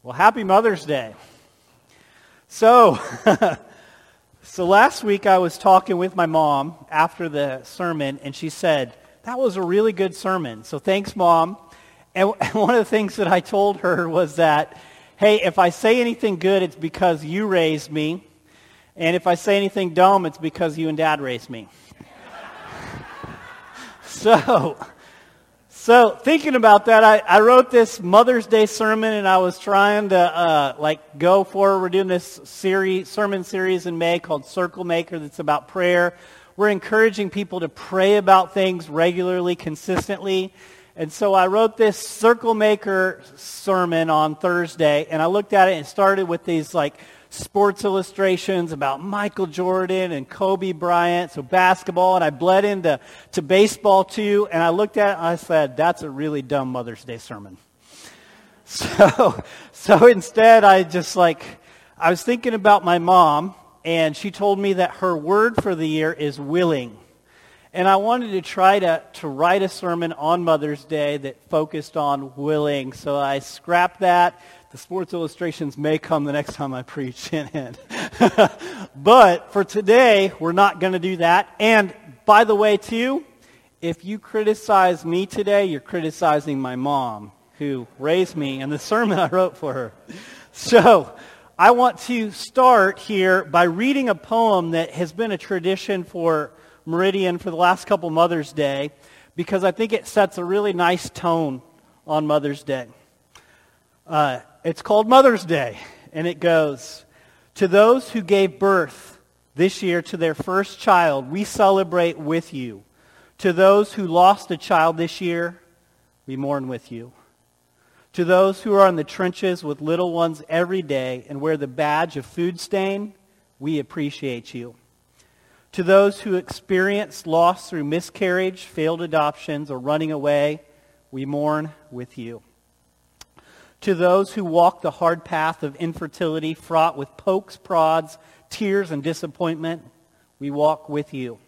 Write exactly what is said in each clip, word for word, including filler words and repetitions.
Well, happy Mother's Day. So, so last week I was talking with my mom after the sermon, and she said, that was a really good sermon. So thanks, Mom. And one of the things that I told her was that, hey, if I say anything good, it's because you raised me. And if I say anything dumb, it's because you and Dad raised me. so... So thinking about that, I, I wrote this Mother's Day sermon, and I was trying to uh, like go forward. We're doing this series, sermon series in May called Circle Maker that's about prayer. We're encouraging people to pray about things regularly, consistently. And so I wrote this Circle Maker sermon on Thursday, and I looked at it and it started with these like sports illustrations about Michael Jordan and Kobe Bryant, so basketball, and I bled into to baseball too, and I looked at it and I said, that's a really dumb Mother's Day sermon. So, so instead I just like, I was thinking about my mom, and she told me that her word for the year is willing. And I wanted to try to, to write a sermon on Mother's Day that focused on willing, so I scrapped that. The sports illustrations may come the next time I preach. But for today, we're not going to do that. And by the way, too, if you criticize me today, you're criticizing my mom, who raised me, and the sermon I wrote for her. So I want to start here by reading a poem that has been a tradition for Meridian for the last couple Mother's Day, because I think it sets a really nice tone on Mother's Day. Uh, it's called Mother's Day, and it goes, to those who gave birth this year to their first child, we celebrate with you. To those who lost a child this year, we mourn with you. To those who are in the trenches with little ones every day and wear the badge of food stain, we appreciate you. To those who experience loss through miscarriage, failed adoptions, or running away, we mourn with you. To those who walk the hard path of infertility, fraught with pokes, prods, tears, and disappointment, we walk with you.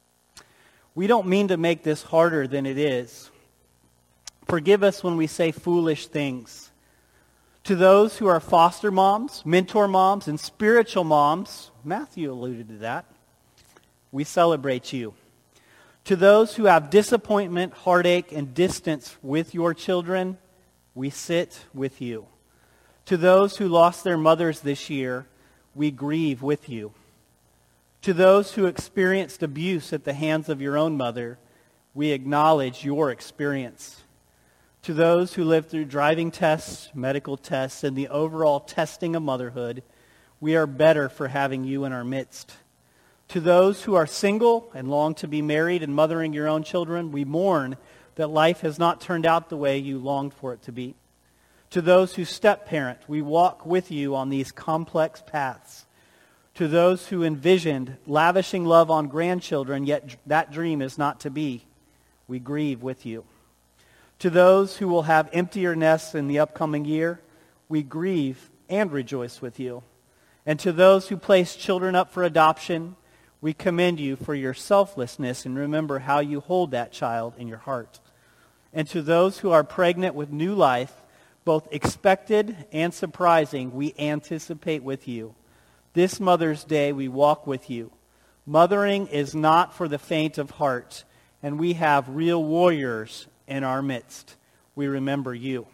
We don't mean to make this harder than it is. Forgive us when we say foolish things. To those who are foster moms, mentor moms, and spiritual moms, Matthew alluded to that, we celebrate you. To those who have disappointment, heartache, and distance with your children, we sit with you. To those who lost their mothers this year, we grieve with you. To those who experienced abuse at the hands of your own mother, we acknowledge your experience. To those who lived through driving tests, medical tests, and the overall testing of motherhood, we are better for having you in our midst. To those who are single and long to be married and mothering your own children, we mourn that life has not turned out the way you longed for it to be. To those who step-parent, we walk with you on these complex paths. To those who envisioned lavishing love on grandchildren, yet that dream is not to be, we grieve with you. To those who will have emptier nests in the upcoming year, we grieve and rejoice with you. And to those who place children up for adoption, we commend you for your selflessness and remember how you hold that child in your heart. And to those who are pregnant with new life, both expected and surprising, we anticipate with you. This Mother's Day, we walk with you. Mothering is not for the faint of heart, and we have real warriors in our midst. We remember you.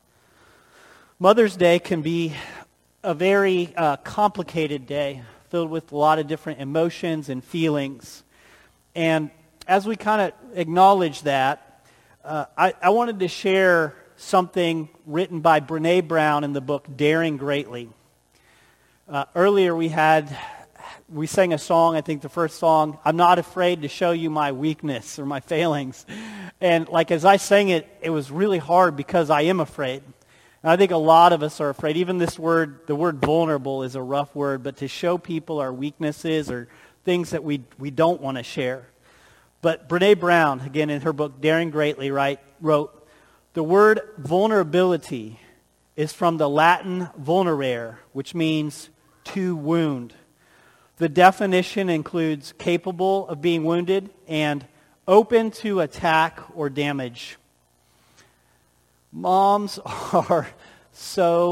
Mother's Day can be a very uh, complicated day, filled with a lot of different emotions and feelings. And as we kind of acknowledge that, uh, I, I wanted to share something written by Brene Brown in the book Daring Greatly. Uh, earlier we had, we sang a song, I think the first song, I'm not afraid to show you my weakness or my failings. And like as I sang it, it was really hard because I am afraid. And I think a lot of us are afraid. Even this word, the word vulnerable is a rough word, but to show people our weaknesses or things that we we don't want to share. But Brene Brown, again in her book Daring Greatly, right, wrote, the word vulnerability is from the Latin vulnerare, which means to wound. The definition includes capable of being wounded and open to attack or damage. Moms are so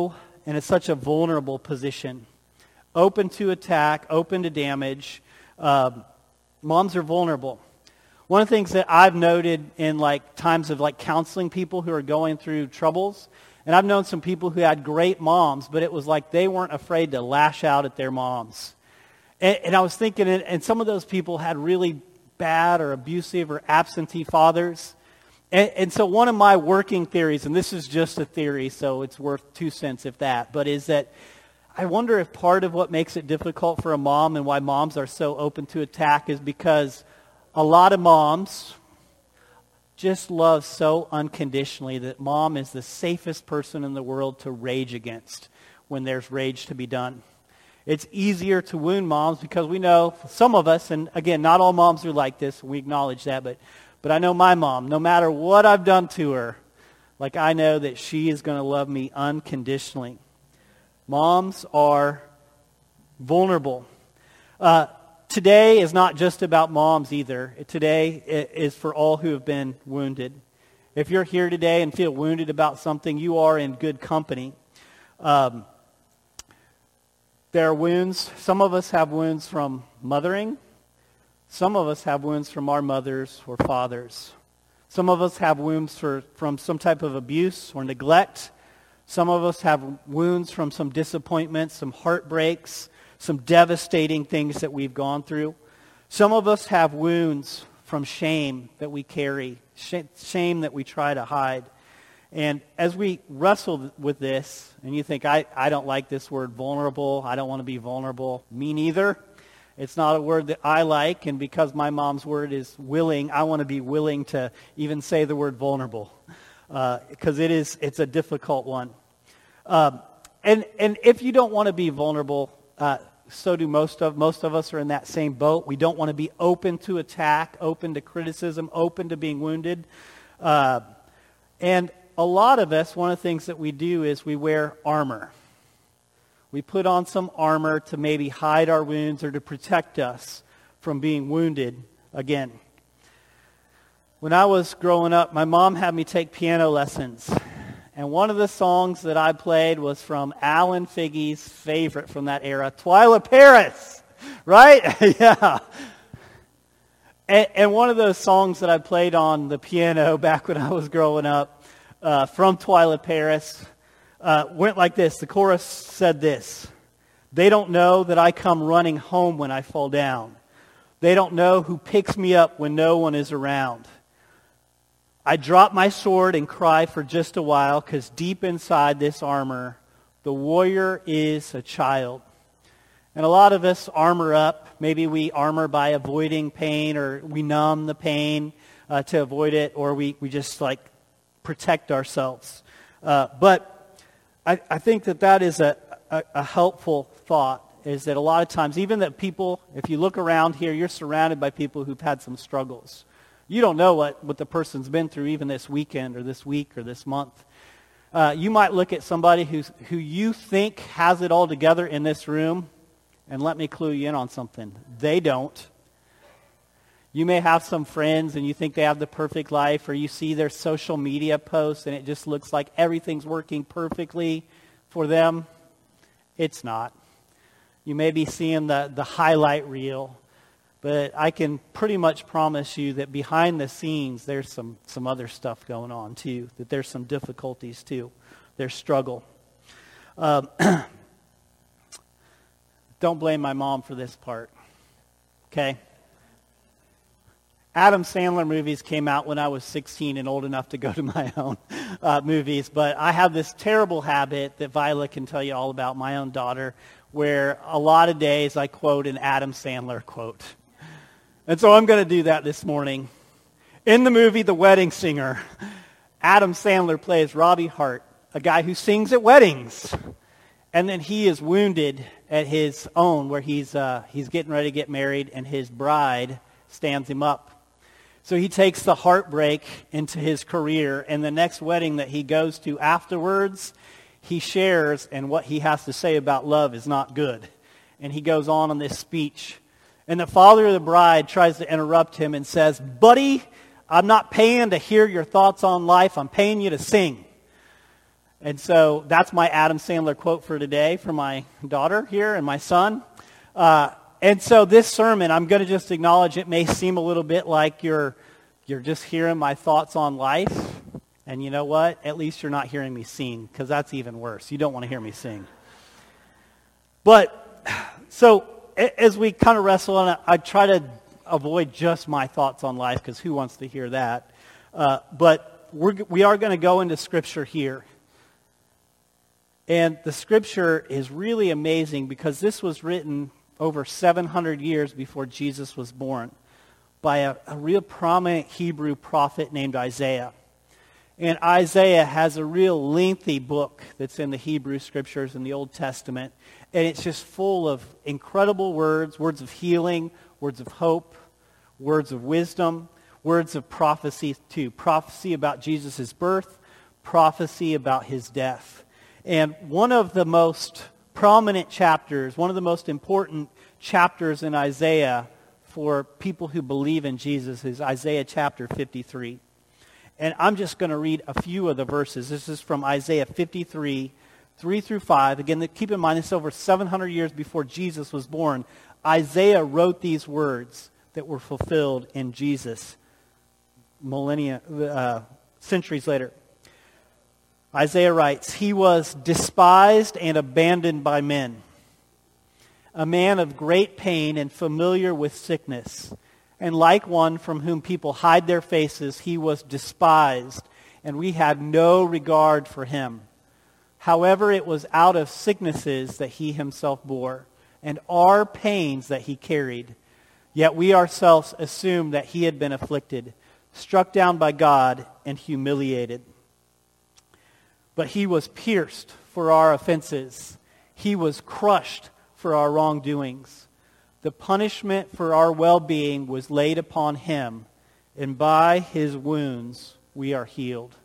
in a, such a vulnerable position. Open to attack, open to damage. Um, moms are vulnerable. One of the things that I've noted in like times of like counseling people who are going through troubles, and I've known some people who had great moms, but it was like they weren't afraid to lash out at their moms. And, and I was thinking, and, and some of those people had really bad or abusive or absentee fathers. And, and so one of my working theories, and this is just a theory, so it's worth two cents if that, but is that I wonder if part of what makes it difficult for a mom and why moms are so open to attack is because a lot of moms just love so unconditionally that mom is the safest person in the world to rage against when there's rage to be done. It's easier to wound moms because we know some of us, and again, not all moms are like this, we acknowledge that, but, but I know my mom, no matter what I've done to her, like I know that she is going to love me unconditionally. Moms are vulnerable. Uh, today is not just about moms either. Today is for all who have been wounded. If you're here today and feel wounded about something, you are in good company. Um, there are wounds. Some of us have wounds from mothering. Some of us have wounds from our mothers or fathers. Some of us have wounds for, from some type of abuse or neglect. Some of us have wounds from some disappointments, some heartbreaks, some devastating things that we've gone through. Some of us have wounds from shame that we carry, shame that we try to hide. And as we wrestle with this, and you think, I, I don't like this word vulnerable, I don't want to be vulnerable, me neither. It's not a word that I like, and because my mom's word is willing, I want to be willing to even say the word vulnerable. Because uh, it is, it's a difficult one. Um, and and if you don't want to be vulnerable, uh, so do most of most of us are in that same boat. We don't want to be open to attack, open to criticism, open to being wounded. Uh, and a lot of us, one of the things that we do is we wear armor. We put on some armor to maybe hide our wounds or to protect us from being wounded again. When I was growing up, my mom had me take piano lessons. And one of the songs that I played was from Alan Figge's favorite from that era, Twyla Paris, right? Yeah. And, and one of those songs that I played on the piano back when I was growing up uh, from Twyla Paris uh, went like this. The chorus said this: "They don't know that I come running home when I fall down. They don't know who picks me up when no one is around. I drop my sword and cry for just a while, because deep inside this armor, the warrior is a child." And a lot of us armor up. Maybe we armor by avoiding pain, or we numb the pain uh, to avoid it, or we, we just like protect ourselves. Uh, but I, I think that that is a, a, a helpful thought, is that a lot of times, even that people, if you look around here, you're surrounded by people who've had some struggles. You don't know what, what the person's been through even this weekend or this week or this month. Uh, you might look at somebody who's, who you think has it all together in this room, and let me clue you in on something. They don't. You may have some friends and you think they have the perfect life, or you see their social media posts and it just looks like everything's working perfectly for them. It's not. You may be seeing the, the highlight reel. But I can pretty much promise you that behind the scenes, there's some, some other stuff going on too. That there's some difficulties too. There's struggle. Um, don't blame my mom for this part. Okay? Adam Sandler movies came out when I was sixteen and old enough to go to my own uh, movies. But I have this terrible habit that Viola can tell you all about, my own daughter, where a lot of days I quote an Adam Sandler quote. And so I'm going to do that this morning. In the movie The Wedding Singer, Adam Sandler plays Robbie Hart, a guy who sings at weddings. And then he is wounded at his own, where he's uh, he's getting ready to get married, and his bride stands him up. So he takes the heartbreak into his career, and the next wedding that he goes to afterwards, he shares, and what he has to say about love is not good. And he goes on in this speech. And the father of the bride tries to interrupt him and says, "Buddy, I'm not paying to hear your thoughts on life. I'm paying you to sing." And so that's my Adam Sandler quote for today for my daughter here and my son. Uh, and so this sermon, I'm going to just acknowledge it may seem a little bit like you're you're just hearing my thoughts on life. And you know what? At least you're not hearing me sing, because that's even worse. You don't want to hear me sing. But so as we kind of wrestle on it, I try to avoid just my thoughts on life, because who wants to hear that? Uh, but we're, we are going to go into Scripture here. And the Scripture is really amazing, because this was written over seven hundred years before Jesus was born by a, a real prominent Hebrew prophet named Isaiah. And Isaiah has a real lengthy book that's in the Hebrew Scriptures in the Old Testament. And it's just full of incredible words, words of healing, words of hope, words of wisdom, words of prophecy too. Prophecy about Jesus' birth, prophecy about his death. And one of the most prominent chapters, one of the most important chapters in Isaiah for people who believe in Jesus is Isaiah chapter fifty-three. And I'm just going to read a few of the verses. This is from Isaiah fifty-three, three through five. Again, keep in mind, this is over seven hundred years before Jesus was born. Isaiah wrote these words that were fulfilled in Jesus millennia, uh, centuries later. Isaiah writes, "He was despised and abandoned by men, a man of great pain and familiar with sickness. And like one from whom people hide their faces, he was despised, and we had no regard for him. However, it was out of sicknesses that he himself bore, and our pains that he carried. Yet we ourselves assumed that he had been afflicted, struck down by God, and humiliated. But he was pierced for our offenses. He was crushed for our wrongdoings. The punishment for our well-being was laid upon him, and by his wounds we are healed."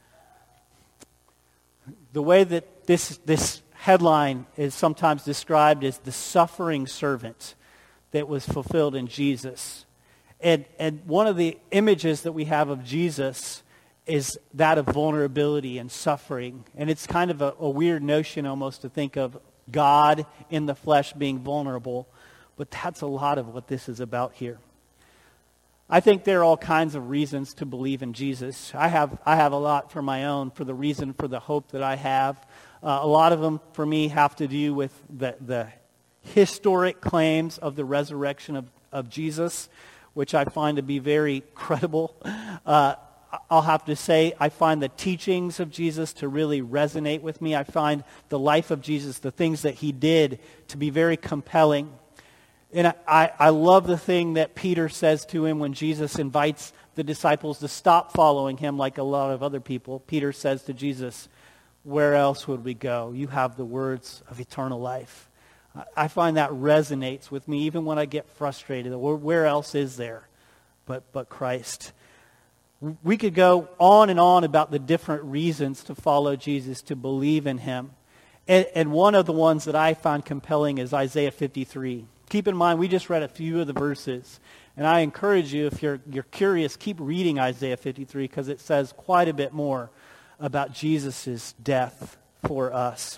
The way that this, this headline is sometimes described as the suffering servant that was fulfilled in Jesus. And, and one of the images that we have of Jesus is that of vulnerability and suffering. And it's kind of a, a weird notion almost to think of God in the flesh being vulnerable. But that's a lot of what this is about here. I think there are all kinds of reasons to believe in Jesus. I have I have a lot for my own, for the reason, for the hope that I have. Uh, a lot of them, for me, have to do with the, the historic claims of the resurrection of, of Jesus, which I find to be very credible. Uh, I'll have to say, I find the teachings of Jesus to really resonate with me. I find the life of Jesus, the things that he did, to be very compelling. And I, I love the thing that Peter says to him when Jesus invites the disciples to stop following him like a lot of other people. Peter says to Jesus, "Where else would we go? You have the words of eternal life." I find that resonates with me even when I get frustrated. Where else is there but, but Christ? We could go on and on about the different reasons to follow Jesus, to believe in him. And, and one of the ones that I found compelling is Isaiah fifty-three. Keep in mind, we just read a few of the verses. And I encourage you, if you're, you're curious, keep reading Isaiah fifty-three, because it says quite a bit more about Jesus' death for us.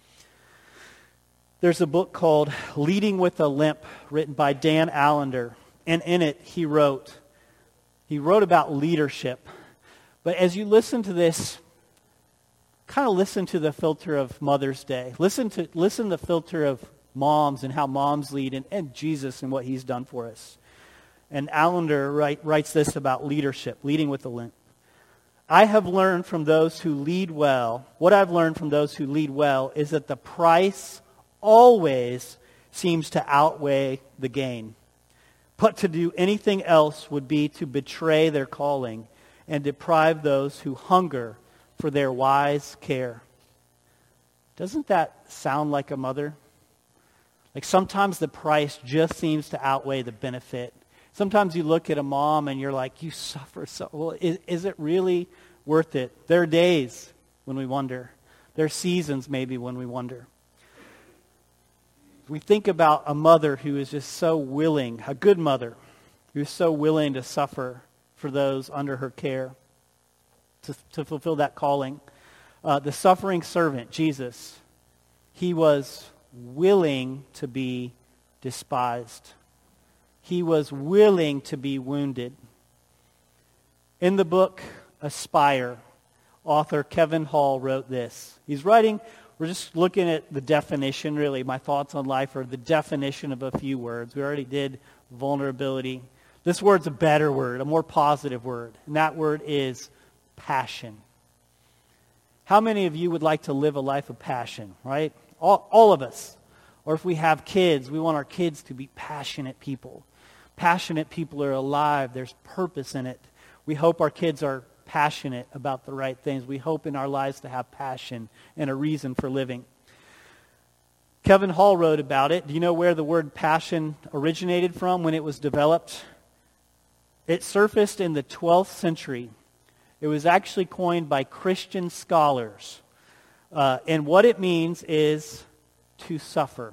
There's a book called Leading with a Limp, written by Dan Allender. And in it, he wrote, he wrote about leadership. But as you listen to this, kind of listen to the filter of Mother's Day. Listen to listen to the filter of moms and how moms lead, and, and Jesus and what he's done for us. And Allender write, writes this about leadership, leading with a limp. "I have learned from those who lead well, what I've learned from those who lead well is that the price always seems to outweigh the gain. But to do anything else would be to betray their calling and deprive those who hunger for their wise care." Doesn't that sound like a mother? Like sometimes the price just seems to outweigh the benefit. Sometimes you look at a mom and you're like, you suffer so. Well, is, is it really worth it? There are days when we wonder. There are seasons maybe when we wonder. We think about a mother who is just so willing, a good mother, who is so willing to suffer for those under her care, to, to fulfill that calling. Uh, the suffering servant, Jesus, he was willing to be despised. He was willing to be wounded. In the book Aspire, author Kevin Hall wrote this. He's writing, we're just looking at the definition, really. My thoughts on life are the definition of a few words. We already did vulnerability. This word's a better word, a more positive word, and that word is passion. How many of you would like to live a life of passion, right? All, all of us. Or if we have kids, we want our kids to be passionate people. Passionate people are alive. There's purpose in it. We hope our kids are passionate about the right things. We hope in our lives to have passion and a reason for living. Kevin Hall wrote about it. Do you know where the word passion originated from when it was developed? It surfaced in the twelfth century. It was actually coined by Christian scholars. Uh, and what it means is to suffer.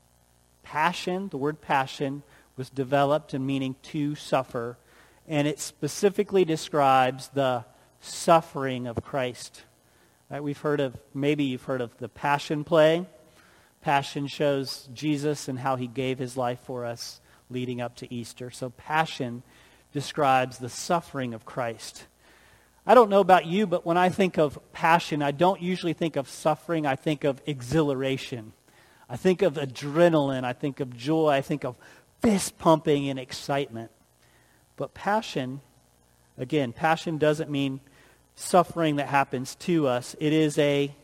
Passion, the word passion, was developed in meaning to suffer. And it specifically describes the suffering of Christ. Right, we've heard of, maybe you've heard of the Passion play. Passion shows Jesus and how he gave his life for us leading up to Easter. So passion describes the suffering of Christ. I don't know about you, but when I think of passion, I don't usually think of suffering. I think of exhilaration. I think of adrenaline. I think of joy. I think of fist pumping and excitement. But passion, again, passion doesn't mean suffering that happens to us. It is a,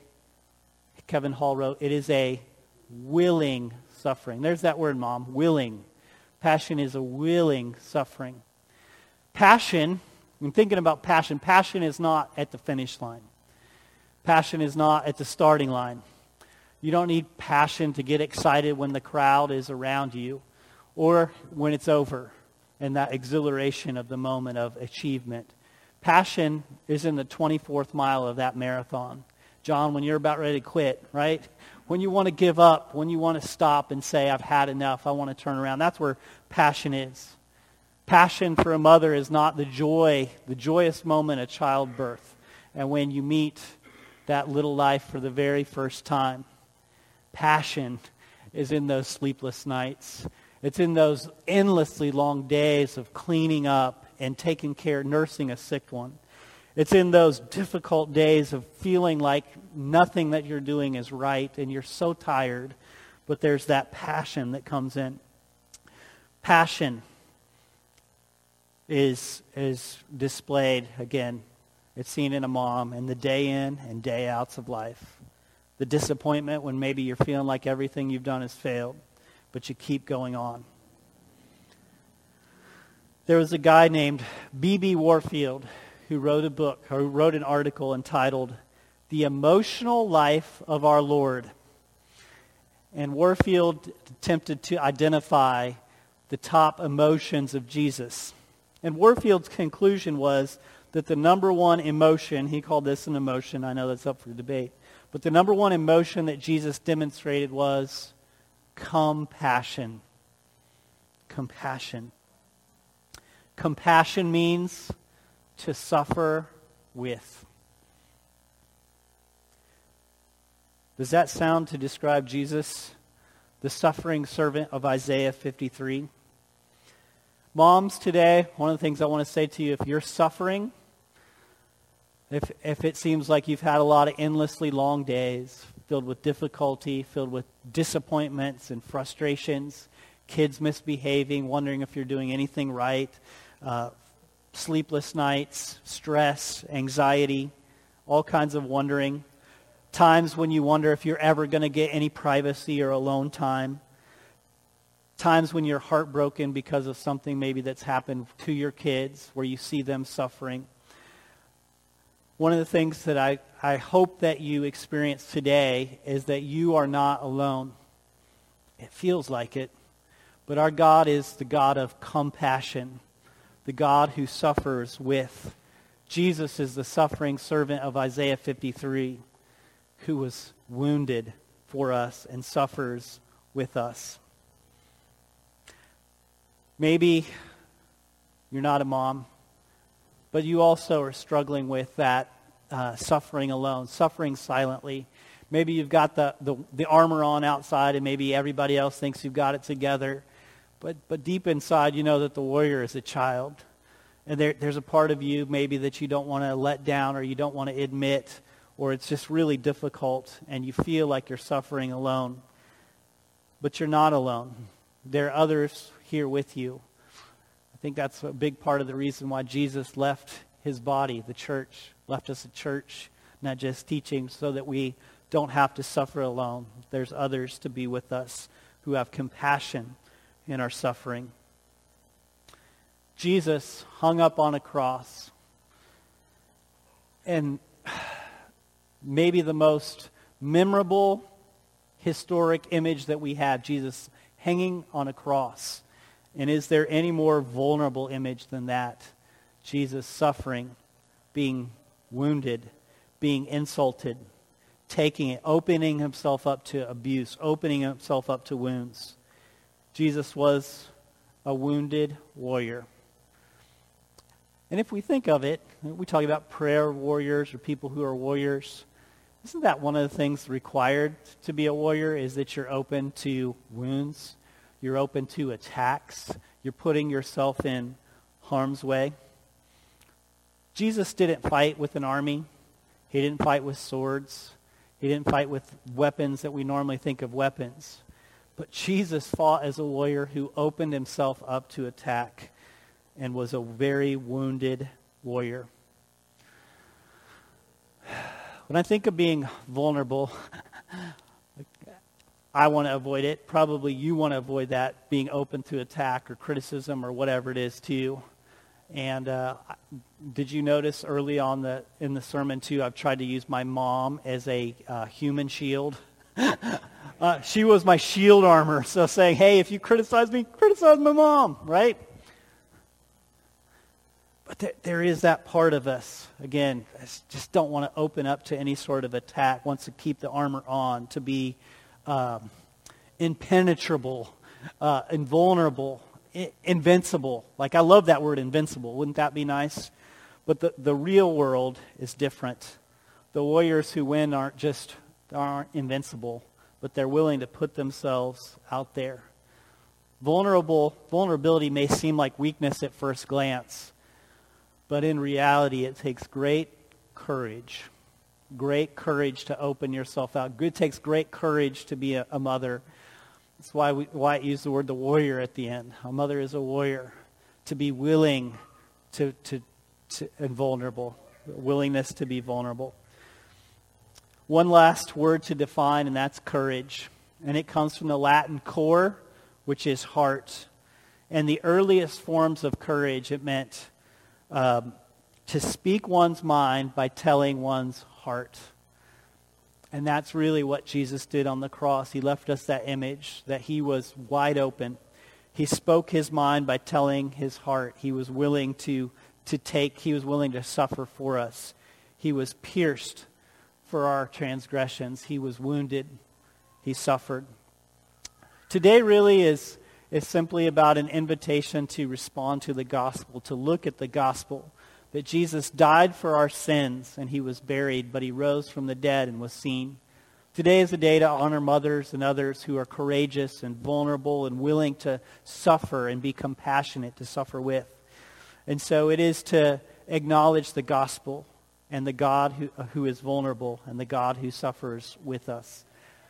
Kevin Hall wrote, it is a willing suffering. There's that word, Mom, willing. Passion is a willing suffering. Passion, when thinking about passion, passion is not at the finish line. Passion is not at the starting line. You don't need passion to get excited when the crowd is around you or when it's over and that exhilaration of the moment of achievement. Passion is in the twenty-fourth mile of that marathon. John, when you're about ready to quit, right? When you want to give up, when you want to stop and say, I've had enough, I want to turn around. That's where passion is. Passion for a mother is not the joy, the joyous moment of childbirth. And when you meet that little life for the very first time. Passion is in those sleepless nights. It's in those endlessly long days of cleaning up and taking care, nursing a sick one. It's in those difficult days of feeling like nothing that you're doing is right and you're so tired, but there's that passion that comes in. Passion is is displayed, again, it's seen in a mom in the day in and day outs of life. The disappointment when maybe you're feeling like everything you've done has failed, but you keep going on. There was a guy named B B Warfield who wrote a book, or wrote an article entitled, The Emotional Life of Our Lord. And Warfield attempted to identify the top emotions of Jesus. And Warfield's conclusion was that the number one emotion, he called this an emotion, I know that's up for debate, but the number one emotion that Jesus demonstrated was compassion. Compassion. Compassion means to suffer with. Does that sound to describe Jesus, the suffering servant of Isaiah fifty-three? Moms, today, one of the things I want to say to you, if you're suffering, if if it seems like you've had a lot of endlessly long days filled with difficulty, filled with disappointments and frustrations, kids misbehaving, wondering if you're doing anything right, uh, sleepless nights, stress, anxiety, all kinds of wondering, times when you wonder if you're ever going to get any privacy or alone time, times when you're heartbroken because of something maybe that's happened to your kids where you see them suffering. One of the things that I, I hope that you experience today is that you are not alone. It feels like it, but our God is the God of compassion, the God who suffers with. Jesus is the suffering servant of Isaiah fifty-three who was wounded for us and suffers with us. Maybe you're not a mom, but you also are struggling with that uh, suffering alone, suffering silently. Maybe you've got the, the, the armor on outside, and maybe everybody else thinks you've got it together. But but deep inside, you know that the warrior is a child. And there, there's a part of you maybe that you don't want to let down, or you don't want to admit, or it's just really difficult, and you feel like you're suffering alone. But you're not alone. There are others here with you. I think that's a big part of the reason why Jesus left his body, the church, left us a church, not just teaching, so that we don't have to suffer alone. There's others to be with us who have compassion in our suffering. Jesus hung up on a cross, and maybe the most memorable historic image that we have, Jesus hanging on a cross. And is there any more vulnerable image than that? Jesus suffering, being wounded, being insulted, taking it, opening himself up to abuse, opening himself up to wounds. Jesus was a wounded warrior. And if we think of it, we talk about prayer warriors or people who are warriors. Isn't that one of the things required to be a warrior, is that you're open to wounds, you're open to attacks, you're putting yourself in harm's way? Jesus didn't fight with an army. He didn't fight with swords. He didn't fight with weapons that we normally think of weapons. But Jesus fought as a warrior who opened himself up to attack and was a very wounded warrior. When I think of being vulnerable, I want to avoid it. Probably you want to avoid that, being open to attack or criticism or whatever it is to you. And uh, did you notice early on the in the sermon too, I've tried to use my mom as a uh, human shield. uh, she was my shield armor. So saying, hey, if you criticize me, criticize my mom, right? But th- there is that part of us, again, I just don't want to open up to any sort of attack, wants to keep the armor on, to be um, impenetrable, uh, invulnerable, I- invincible. Like, I love that word, invincible. Wouldn't that be nice? But the, the real world is different. The warriors who win aren't just aren't invincible, but they're willing to put themselves out there. Vulnerable vulnerability may seem like weakness at first glance, but in reality, it takes great courage. Great courage to open yourself out. It takes great courage to be a, a mother. That's why we why I use the word the warrior at the end. A mother is a warrior. To be willing to, to, to and vulnerable. Willingness to be vulnerable. One last word to define, and that's courage. And it comes from the Latin cor, which is heart. And the earliest forms of courage, it meant Um, to speak one's mind by telling one's heart. And that's really what Jesus did on the cross. He left us that image, that he was wide open. He spoke his mind by telling his heart. He was willing to, to take, he was willing to suffer for us. He was pierced for our transgressions. He was wounded. He suffered. Today really is is simply about an invitation to respond to the gospel, to look at the gospel, that Jesus died for our sins and he was buried, but he rose from the dead and was seen. Today is a day to honor mothers and others who are courageous and vulnerable and willing to suffer and be compassionate to suffer with. And so it is to acknowledge the gospel and the God who, who is vulnerable and the God who suffers with us.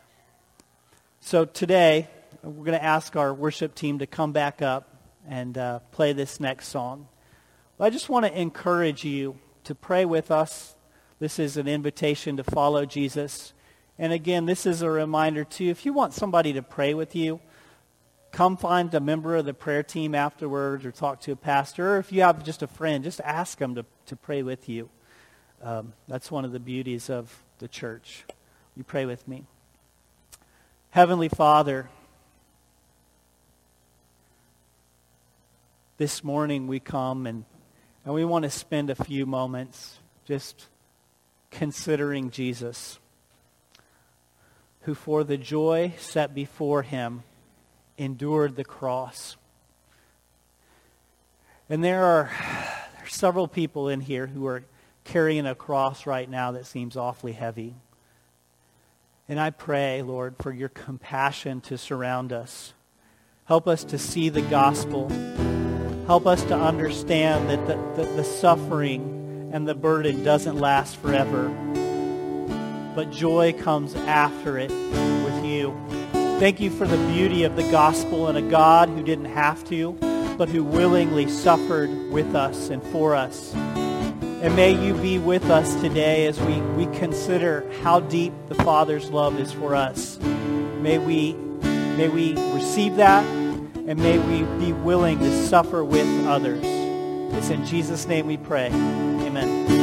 So today, we're going to ask our worship team to come back up and uh, play this next song. But I just want to encourage you to pray with us. This is an invitation to follow Jesus. And again, this is a reminder too, if you want somebody to pray with you, come find a member of the prayer team afterwards or talk to a pastor. Or if you have just a friend, just ask them to, to pray with you. Um, that's one of the beauties of the church. You pray with me. Heavenly Father, this morning we come and, and we want to spend a few moments just considering Jesus, who for the joy set before him endured the cross. And there are, there are several people in here who are carrying a cross right now that seems awfully heavy. And I pray, Lord, for your compassion to surround us. Help us to see the gospel. Help us to understand that the, the, the suffering and the burden doesn't last forever. But joy comes after it with you. Thank you for the beauty of the gospel and a God who didn't have to, but who willingly suffered with us and for us. And may you be with us today as we, we consider how deep the Father's love is for us. May we, may we receive that, and may we be willing to suffer with others. It's in Jesus' name we pray. Amen.